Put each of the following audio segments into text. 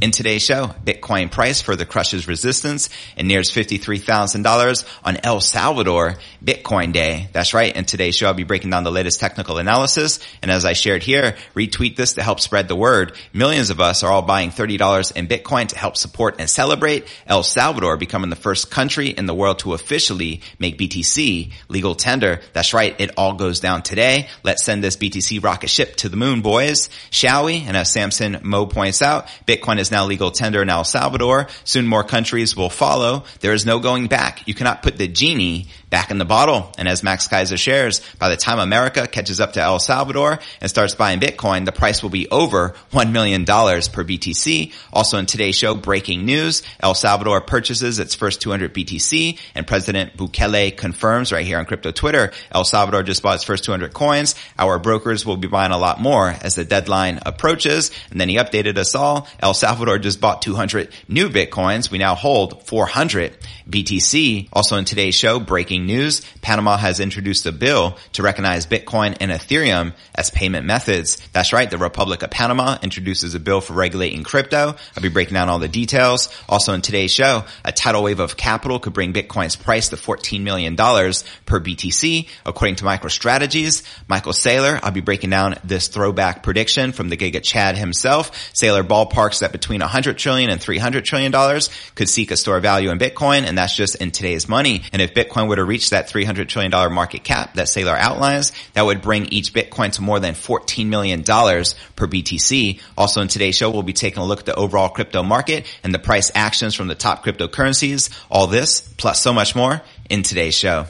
In today's show, Bitcoin price further crushes resistance and nears $53,000 on El Salvador Bitcoin Day. That's right. In today's show, I'll be breaking down the latest technical analysis. And as I shared here, retweet this to help spread the word. Millions of us are all buying $30 in Bitcoin to help support and celebrate El Salvador becoming the first country in the world to officially make BTC legal tender. That's right. It all goes down today. Let's send this BTC rocket ship to the moon, boys. Shall we? And as Samson Mo points out, Bitcoin is now legal tender in El Salvador. Soon more countries will follow. There is no going back. You cannot put the genie back in the bottle. And as Max Kaiser shares, by the time America catches up to El Salvador and starts buying Bitcoin, the price will be over $1 million per BTC. Also in today's show, breaking news, El Salvador purchases its first 200 BTC, and President Bukele confirms right here on Crypto Twitter, El Salvador just bought its first 200 coins. Our brokers will be buying a lot more as the deadline approaches. And then he updated us all. El Salvador just bought 200 new Bitcoins. We now hold 400 BTC. Also in today's show, breaking news, Panama has introduced a bill to recognize Bitcoin and Ethereum as payment methods. That's right. The Republic of Panama introduces a bill for regulating crypto. I'll be breaking down all the details. Also in today's show, a tidal wave of capital could bring Bitcoin's price to $14 million per BTC, according to MicroStrategies. Michael Saylor, I'll be breaking down this throwback prediction from the Giga Chad himself. Saylor ballparks that between $100 trillion and $300 trillion could seek a store value in Bitcoin, and that's just in today's money. And if Bitcoin were to reach that $300 trillion market cap that Saylor outlines, that would bring each Bitcoin to more than $14 million per BTC. Also in today's show, we'll be taking a look at the overall crypto market and the price actions from the top cryptocurrencies. All this, plus so much more, in today's show.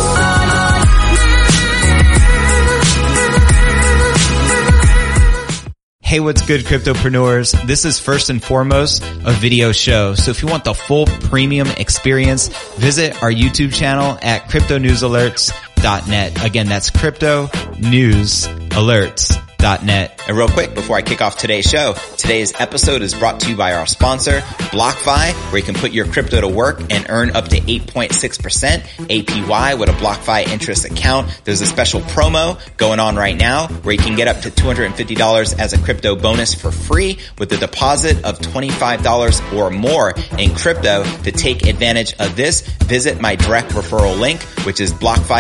Hey, what's good, cryptopreneurs? This is first and foremost a video show. So if you want the full premium experience, visit our YouTube channel at cryptonewsalerts.net. Again, that's cryptonewsalerts.net. And real quick, before I kick off today's show, today's episode is brought to you by our sponsor, BlockFi, where you can put your crypto to work and earn up to 8.6% APY with a BlockFi interest account. There's a special promo going on right now where you can get up to $250 as a crypto bonus for free with a deposit of $25 or more in crypto. To take advantage of this, visit my direct referral link, which is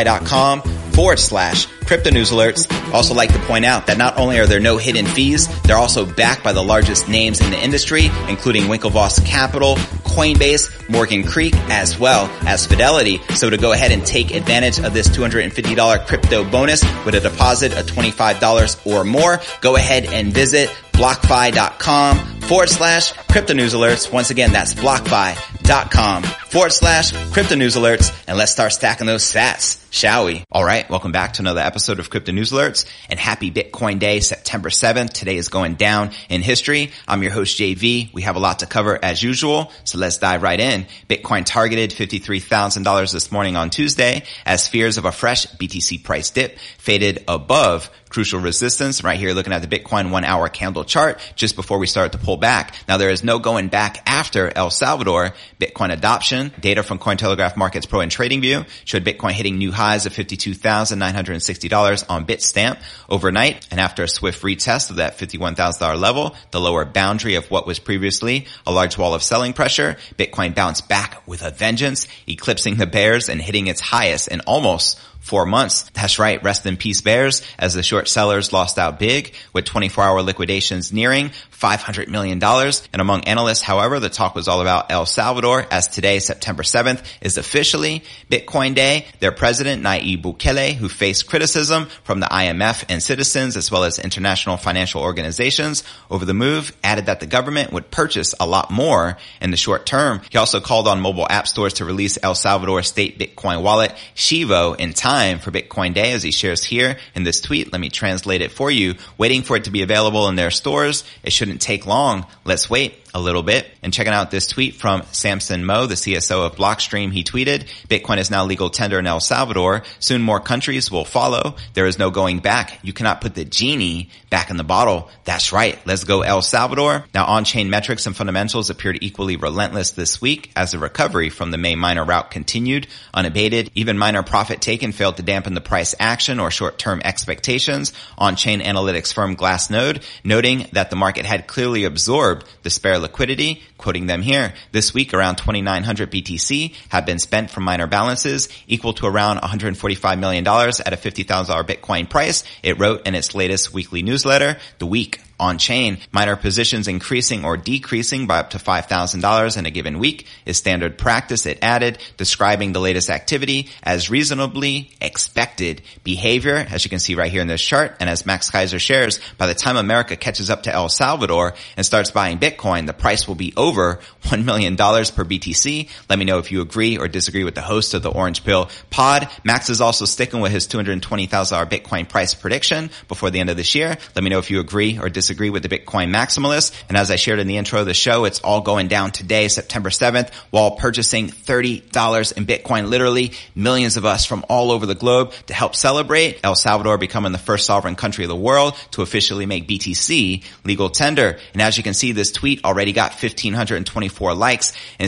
blockfi.com/Crypto News Alerts. Also like to point out that not only are there no hidden fees, they're also backed by the largest names in the industry, including Winklevoss Capital, Coinbase, Morgan Creek, as well as Fidelity. So to go ahead and take advantage of this $250 crypto bonus with a deposit of $25 or more, go ahead and visit blockfi.com/Crypto News Alerts. Once again, that's blockfi.com/Crypto News Alerts. And let's start stacking those sats, shall we? All right. Welcome back to another episode of Crypto News Alerts, and happy Bitcoin Day, September 7th. Today is going down in history. I'm your host, JV. We have a lot to cover as usual, so let's dive right in. Bitcoin targeted $53,000 this morning on Tuesday as fears of a fresh BTC price dip faded above crucial resistance. Right here, looking at the Bitcoin 1 hour candle chart just before we start to pull back. Now, there is no going back after El Salvador Bitcoin adoption. Data from Cointelegraph Markets Pro and TradingView showed Bitcoin hitting new highs of $52,960 on Bitstamp overnight. And after a swift retest of that $51,000 level, the lower boundary of what was previously a large wall of selling pressure, Bitcoin bounced back with a vengeance, eclipsing the bears and hitting its highest in almost 4 months. That's right. Rest in peace, bears, as the short sellers lost out big with 24-hour liquidations nearing $500 million. And among analysts, however, the talk was all about El Salvador, as today, September 7th, is officially Bitcoin Day. Their president, Nayib Bukele, who faced criticism from the IMF and citizens as well as international financial organizations over the move, added that the government would purchase a lot more in the short term. He also called on mobile app stores to release El Salvador state Bitcoin wallet, Chivo, in time for Bitcoin Day, as he shares here in this tweet. Let me translate it for you. Waiting for it to be available in their stores. It shouldn't take long. Let's wait a little bit. And checking out this tweet from Samson Mo, the CSO of Blockstream, he tweeted, Bitcoin is now legal tender in El Salvador. Soon more countries will follow. There is no going back. You cannot put the genie back in the bottle. That's right. Let's go El Salvador. Now, on-chain metrics and fundamentals appeared equally relentless this week as the recovery from the May miner rout continued unabated. Even miner profit taken failed to dampen the price action or short-term expectations. On-chain analytics firm Glassnode noting that the market had clearly absorbed the spare liquidity, quoting them here. This week, around 2,900 BTC have been spent from miner balances, equal to around $145 million at a $50,000 Bitcoin price, it wrote in its latest weekly newsletter. The week on-chain, miner positions increasing or decreasing by up to $5,000 in a given week is standard practice, it added, describing the latest activity as reasonably expected behavior, as you can see right here in this chart. And as Max Keiser shares, by the time America catches up to El Salvador and starts buying Bitcoin, the price will be over $1 million per BTC. Let me know if you agree or disagree with the host of the Orange Pill pod. Max is also sticking with his $220,000 Bitcoin price prediction before the end of this year. Let me know if you agree or disagree with the Bitcoin maximalist. And as I shared in the intro of the show, it's all going down today, September 7th, while purchasing $30 in Bitcoin. Literally millions of us from all over the globe to help celebrate El Salvador becoming the first sovereign country of the world to officially make BTC legal tender. And as you can see, this tweet already got 1,524 likes and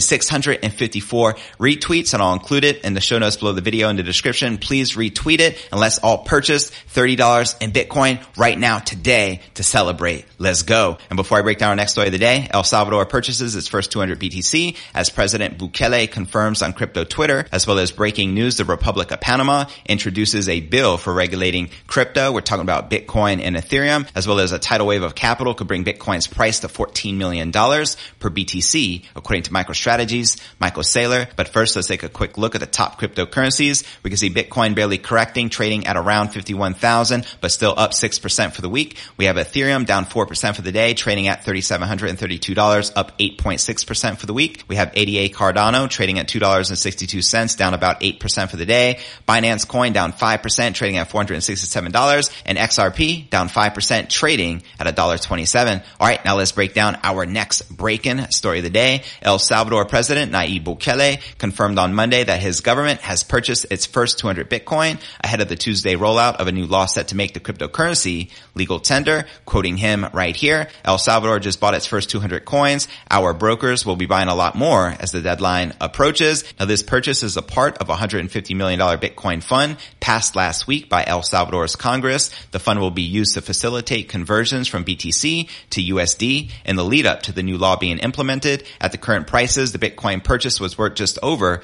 654 retweets, and I'll include it in the show notes below the video in the description. Please retweet it and let's all purchase $30 in Bitcoin right now today to celebrate. Let's go. And before I break down our next story of the day, El Salvador purchases its first 200 BTC as President Bukele confirms on crypto Twitter, as well as breaking news, the Republic of Panama introduces a bill for regulating crypto. We're talking about Bitcoin and Ethereum, as well as a tidal wave of capital could bring Bitcoin's price to $14 million per BTC, according to MicroStrategy's Michael Saylor. But first, let's take a quick look at the top cryptocurrencies. We can see Bitcoin barely correcting, trading at around 51,000, but still up 6% for the week. We have Ethereum down 4% for the day, trading at $3,732, up 8.6% for the week. We have ADA Cardano trading at $2.62, down about 8% for the day. Binance Coin down 5%, trading at $467, and XRP down 5%, trading at $1.27. All right, now let's break down our next break-in story of the day. El Salvador President Nayib Bukele confirmed on Monday that his government has purchased its first 200 Bitcoin ahead of the Tuesday rollout of a new law set to make the cryptocurrency legal tender. Quoting him right here, El Salvador just bought its first 200 coins. Our brokers will be buying a lot more as the deadline approaches. Now, this purchase is a part of a $150 million Bitcoin fund passed last week by El Salvador's Congress. The fund will be used to facilitate conversions from BTC to USD in the lead up to the new law being implemented. At the current prices, the Bitcoin purchase was worth just over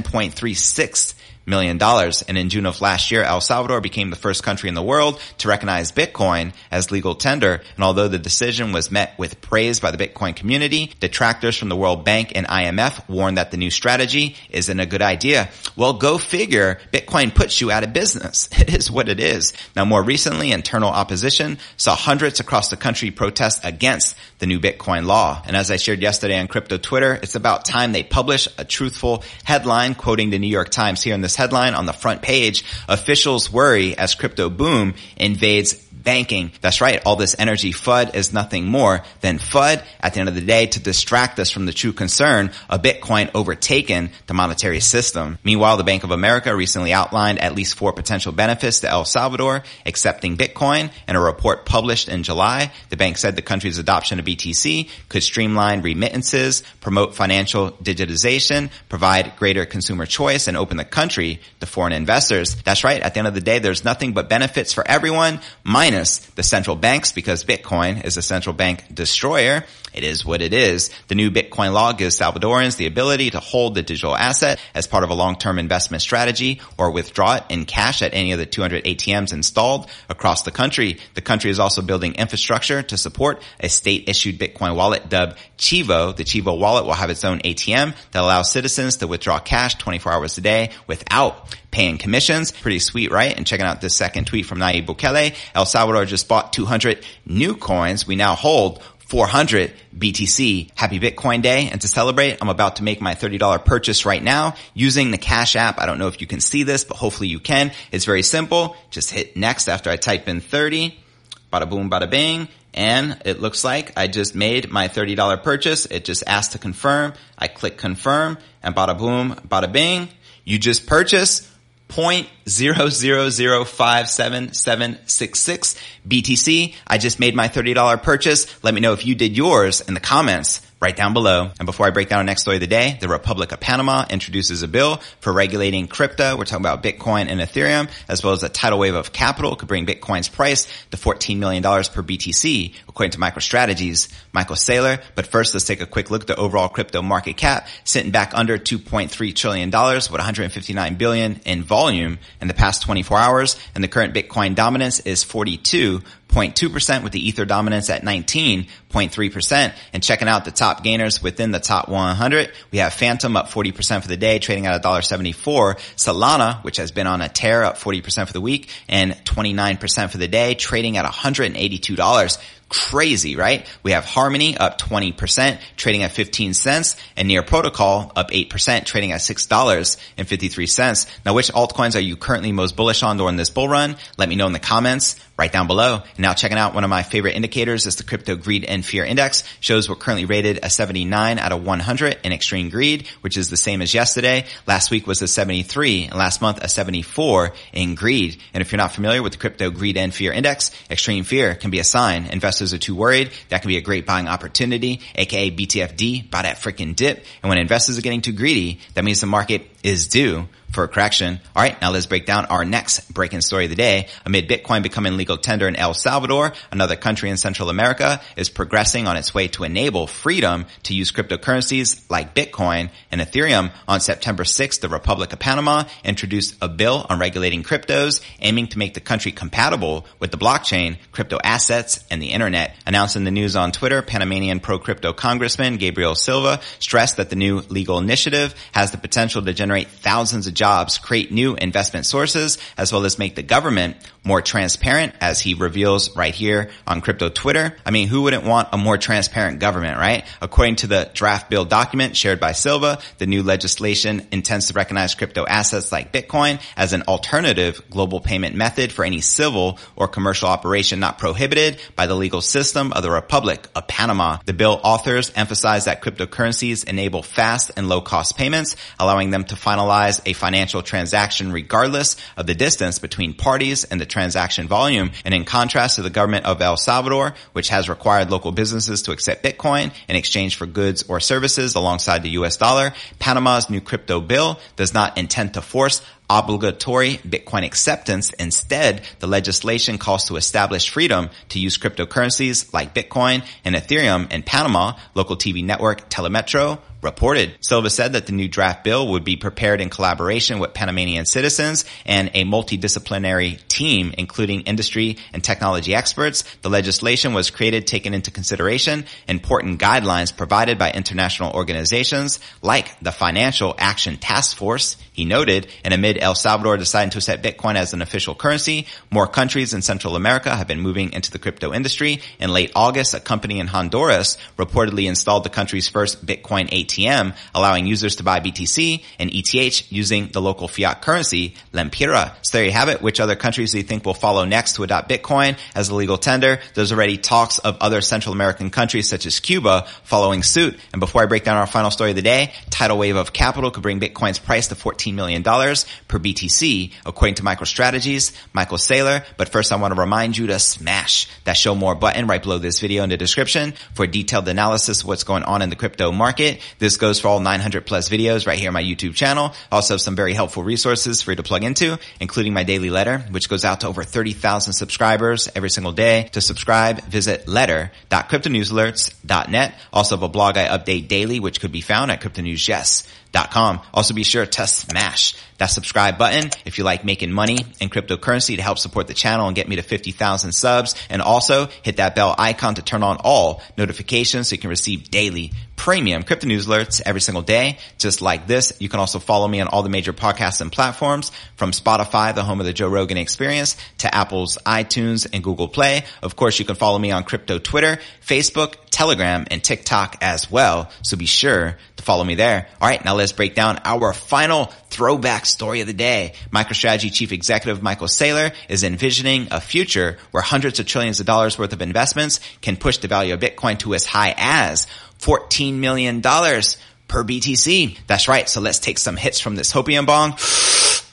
$10.36 million. And in June of last year, El Salvador became the first country in the world to recognize Bitcoin as legal tender. And although the decision was met with praise by the Bitcoin community, detractors from the World Bank and IMF warned that the new strategy isn't a good idea. Well, go figure. Bitcoin puts you out of business. It is what it is. Now, more recently, internal opposition saw hundreds across the country protest against the new Bitcoin law. And as I shared yesterday on crypto Twitter, it's about time they publish a truthful headline, quoting the New York Times here in this headline on the front page. Officials worry as crypto boom invades banking. That's right. All this energy FUD is nothing more than FUD at the end of the day to distract us from the true concern of Bitcoin overtaking the monetary system. Meanwhile, the Bank of America recently outlined at least 4 potential benefits to El Salvador accepting Bitcoin. In a report published in July, the bank said the country's adoption of BTC could streamline remittances, promote financial digitization, provide greater consumer choice, and open the country to foreign investors. That's right. At the end of the day, there's nothing but benefits for everyone, minus the central banks, because Bitcoin is a central bank destroyer. It is what it is. The new Bitcoin law gives Salvadorans the ability to hold the digital asset as part of a long-term investment strategy or withdraw it in cash at any of the 200 ATMs installed across the country. The country is also building infrastructure to support a state-issued Bitcoin wallet dubbed Chivo. The Chivo wallet will have its own ATM that allows citizens to withdraw cash 24 hours a day without paying commissions. Pretty sweet, right? And checking out this second tweet from Nayib Bukele, El Salvador just bought 200 new coins. We now hold 400 BTC. Happy Bitcoin Day. And to celebrate, I'm about to make my $30 purchase right now using the Cash App. I don't know if you can see this, but hopefully you can. It's very simple. Just hit next after I type in 30. Bada boom, bada bing. And it looks like I just made my $30 purchase. It just asked to confirm. I click confirm and bada boom, bada bing. You just purchased 0.000577766 BTC. I just made my $30 purchase. Let me know if you did yours in the comments right down below. And before I break down our next story of the day, the Republic of Panama introduces a bill for regulating crypto. We're talking about Bitcoin and Ethereum, as well as a tidal wave of capital could bring Bitcoin's price to $14 million per BTC, according to MicroStrategy's Michael Saylor. But first, let's take a quick look at the overall crypto market cap, sitting back under $2.3 trillion with $159 billion in volume in the past 24 hours. And the current Bitcoin dominance is 42.2%, with the Ether dominance at 19.3%. And checking out the top gainers within the top 100, we have Phantom up 40% for the day, trading at $1.74. Solana, which has been on a tear, up 40% for the week and 29% for the day, trading at $182. Crazy, right? We have Harmony up 20%, trading at 15 cents, and Near Protocol up 8%, trading at $6.53. Now, which altcoins are you currently most bullish on during this bull run? Let me know in the comments right down below. And now checking out one of my favorite indicators is the Crypto Greed and Fear Index. Shows we're currently rated a 79 out of 100 in extreme greed, which is the same as yesterday. Last week was a 73, and last month a 74 in greed. And if you're not familiar with the Crypto Greed and Fear Index, extreme fear can be a sign investors are too worried. That can be a great buying opportunity, aka BTFD, buy that freaking dip. And when investors are getting too greedy, that means the market is due for a correction. All right, now let's break down our next breaking story of the day. Amid Bitcoin becoming legal tender in El Salvador, another country in Central America is progressing on its way to enable freedom to use cryptocurrencies like Bitcoin and Ethereum. On September 6th, the Republic of Panama introduced a bill on regulating cryptos, aiming to make the country compatible with the blockchain, crypto assets, and the internet. Announcing the news on Twitter, Panamanian pro-crypto Congressman Gabriel Silva stressed that the new legal initiative has the potential to generate thousands of jobs, create new investment sources, as well as make the government more transparent, as he reveals right here on crypto Twitter. I mean, who wouldn't want a more transparent government, right? According to the draft bill document shared by Silva, the new legislation intends to recognize crypto assets like Bitcoin as an alternative global payment method for any civil or commercial operation not prohibited by the legal system of the Republic of Panama. The bill authors emphasize that cryptocurrencies enable fast and low-cost payments, allowing them to finalize a financial transaction regardless of the distance between parties and the transaction volume. And in contrast to the government of El Salvador, which has required local businesses to accept Bitcoin in exchange for goods or services alongside the US dollar, Panama's new crypto bill does not intend to force obligatory Bitcoin acceptance. Instead, the legislation calls to establish freedom to use cryptocurrencies like Bitcoin and Ethereum in Panama, local TV network Telemetro reported. Silva said that the new draft bill would be prepared in collaboration with Panamanian citizens and a multidisciplinary team, including industry and technology experts. The legislation was created taking into consideration important guidelines provided by international organizations like the Financial Action Task Force, he noted. And amid El Salvador deciding to accept Bitcoin as an official currency, more countries in Central America have been moving into the crypto industry. In late August, a company in Honduras reportedly installed the country's first Bitcoin ATM, allowing users to buy BTC and ETH using the local fiat currency, Lempira. So there you have it. Which other countries do you think will follow next to adopt Bitcoin as a legal tender? There's already talks of other Central American countries such as Cuba following suit. And before I break down our final story of the day, tidal wave of capital could bring Bitcoin's price to $14 million per BTC, according to MicroStrategy's Michael Saylor. But first, I want to remind you to smash that show more button right below this video in the description for a detailed analysis of what's going on in the crypto market. This goes for all 900 plus videos right here on my YouTube channel. Also some very helpful resources for you to plug into, including my daily letter, which goes out to over 30,000 subscribers every single day. To subscribe, visit letter.cryptonewsalerts.net. Also have a blog I update daily, which could be found at cryptonewsyes.com. Also be sure to smash that subscribe button if you like making money in cryptocurrency to help support the channel and get me to 50,000 subs. And also hit that bell icon to turn on all notifications so you can receive daily premium crypto news alerts every single day, just like this. You can also follow me on all the major podcasts and platforms, from Spotify, the home of the Joe Rogan Experience, to Apple's iTunes and Google Play. Of course, you can follow me on crypto Twitter, Facebook, Telegram, and TikTok as well. So be sure to follow me there. All right, now let's break down our final throwback story of the day. MicroStrategy Chief Executive Michael Saylor is envisioning a future where hundreds of trillions of dollars worth of investments can push the value of Bitcoin to as high as $14 million per BTC. That's right. So let's take some hits from this hopium bong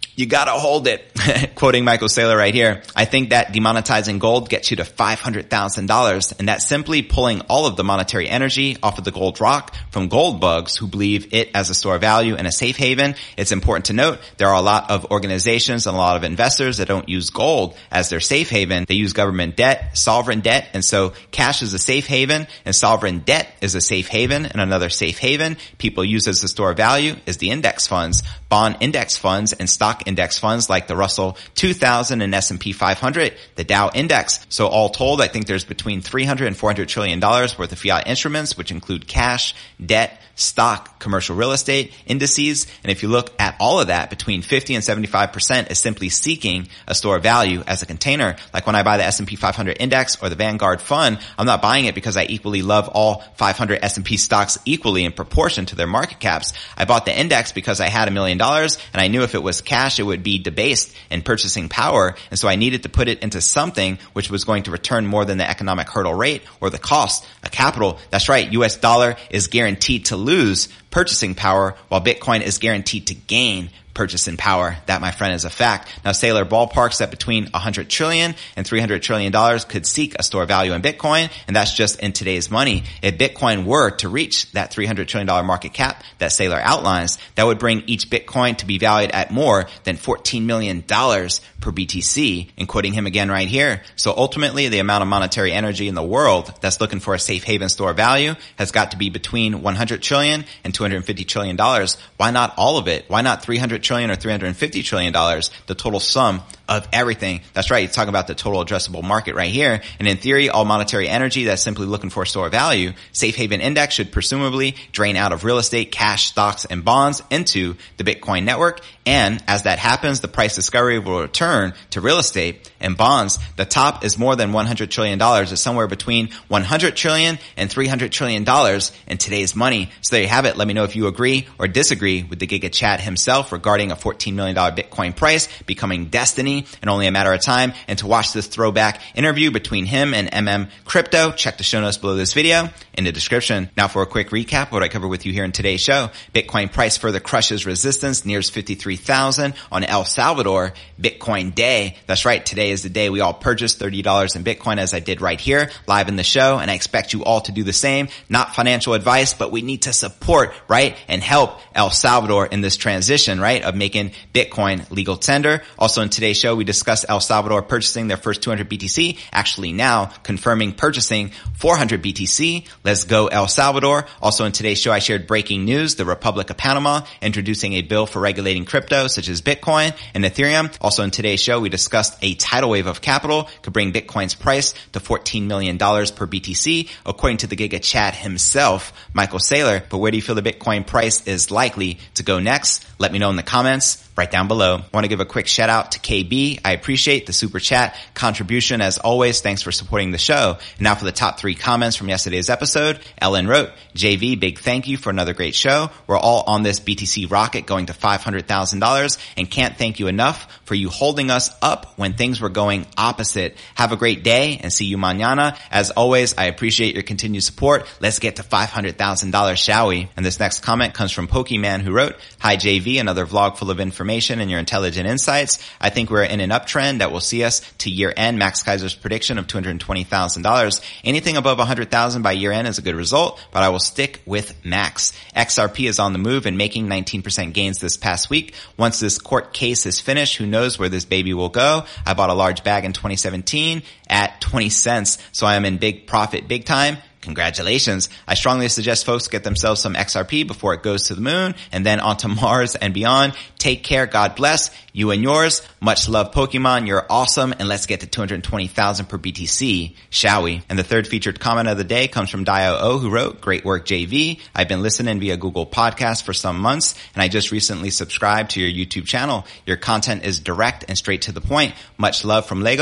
You gotta hold it. Quoting Michael Saylor right here. I think that demonetizing gold gets you to $500,000, and that's simply pulling all of the monetary energy off of the gold rock from gold bugs who believe it as a store of value and a safe haven. It's important to note there are a lot of organizations and a lot of investors that don't use gold as their safe haven. They use government debt, sovereign debt, and so cash is a safe haven and sovereign debt is a safe haven, and another safe haven people use as a store of value is the index funds, bond index funds, and stock index funds like the Russell 2000 and S&P 500, the Dow index. So all told, I think there's between $300 and $400 trillion worth of fiat instruments, which include cash, debt, stock, commercial real estate, indices. And if you look at all of that, between 50 and 75% is simply seeking a store of value as a container. Like when I buy the S&P 500 index or the Vanguard fund, I'm not buying it because I equally love all 500 S&P stocks equally in proportion to their market caps. I bought the index because I had $1 million and I knew if it was cash, it would be debased in purchasing power. And so I needed to put it into something which was going to return more than the economic hurdle rate or the cost of capital. That's right. US dollar is guaranteed to lose purchasing power while Bitcoin is guaranteed to gain purchasing power. That, my friend, is a fact. Now, Saylor ballparks that between $100 trillion and $300 trillion could seek a store of value in Bitcoin, and that's just in today's money. If Bitcoin were to reach that $300 trillion market cap that Saylor outlines, that would bring each Bitcoin to be valued at more than $14 million per BTC, and quoting him again right here. So ultimately, the amount of monetary energy in the world that's looking for a safe haven store of value has got to be between $100 trillion and $250 trillion. Why not all of it? Why not $300 trillion or $350 trillion, the total sum of everything? That's right. You're talking about the total addressable market right here. And in theory, all monetary energy that's simply looking for a store of value, safe haven index should presumably drain out of real estate, cash, stocks, and bonds into the Bitcoin network. And as that happens, the price discovery will return to real estate and bonds. The top is more than $100 trillion. It's somewhere between $100 trillion and $300 trillion in today's money. So there you have it. Let me know if you agree or disagree with the Giga Chad himself regarding a $14 million Bitcoin price becoming destiny in only a matter of time. And to watch this throwback interview between him and MM Crypto, check the show notes below this video in the description. Now for a quick recap of what I covered with you here in today's show. Bitcoin price further crushes resistance, nears 53,000 on El Salvador Bitcoin Day. That's right. Today is the day we all purchased $30 in Bitcoin, as I did right here live in the show. And I expect you all to do the same. Not financial advice, but we need to support, right, and help El Salvador in this transition, right, of making Bitcoin legal tender. Also in today's show, we discussed El Salvador purchasing their first 200 BTC, actually now confirming purchasing 400 BTC. Let's go El Salvador. Also in today's show, I shared breaking news, the Republic of Panama introducing a bill for regulating crypto such as Bitcoin and Ethereum. Also in today's show, we discussed a tidal wave of capital could bring Bitcoin's price to $14 million per BTC, according to the Giga Chad himself, Michael Saylor. But where do you feel the Bitcoin price is likely to go next? Let me know in the comments right down below. I want to give a quick shout out to KB. I appreciate the super chat contribution as always. Thanks for supporting the show. And now for the top 3 comments from yesterday's episode. Ellen wrote, JV, big thank you for another great show. We're all on this BTC rocket going to $500,000 and can't thank you enough for you holding us up when things were going opposite. Have a great day and see you mañana. As always, I appreciate your continued support. Let's get to $500,000, shall we? And this next comment comes from Pokemon, who wrote, hi JV, another vlog full of information and your intelligent insights. I think we're in an uptrend that will see us to year end. Max Kaiser's prediction of $220,000. Anything above $100,000 by year end is a good result, but I will stick with Max. XRP is on the move and making 19% gains this past week. Once this court case is finished, who knows where this baby will go. I bought a large bag in 2017 at 20 cents, so I am in big profit big time. Congratulations. I strongly suggest folks get themselves some XRP before it goes to the moon and then onto Mars and beyond. Take care. God bless you and yours. Much love, Pokemon. You're awesome. And let's get to 220,000 per BTC, shall we? And the third featured comment of the day comes from Dio, who wrote, great work, JV. I've been listening via Google Podcast for some months, and I just recently subscribed to your YouTube channel. Your content is direct and straight to the point. Much love from Lagos.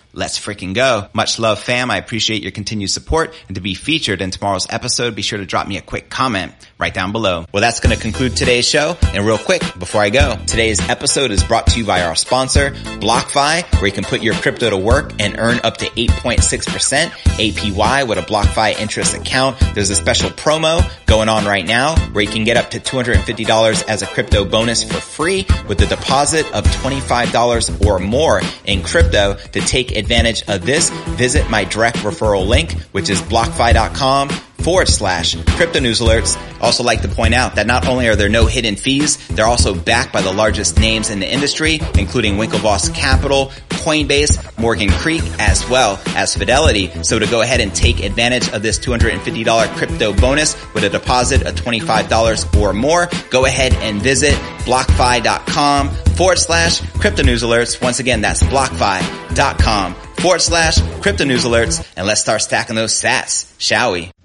let's freaking go. Much love, fam. I appreciate your continued support. And to be featured in tomorrow's episode, be sure to drop me a quick comment right down below. Well, that's going to conclude today's show. And real quick, before I go, today's episode is brought to you by our sponsor, BlockFi, where you can put your crypto to work and earn up to 8.6% APY with a BlockFi interest account. There's a special promo going on right now where you can get up to $250 as a crypto bonus for free with a deposit of $25 or more in crypto. To take advantage of this, visit my direct referral link, which is blockfi.com/crypto news alerts. Also like to point out that not only are there no hidden fees, they're also backed by the largest names in the industry, including Winklevoss Capital, Coinbase, Morgan Creek, as well as Fidelity. So to go ahead and take advantage of this $250 crypto bonus with a deposit of $25 or more, go ahead and visit blockfi.com/crypto news alerts. Once again, that's blockfi.com/crypto news alerts. And let's start stacking those sats, shall we?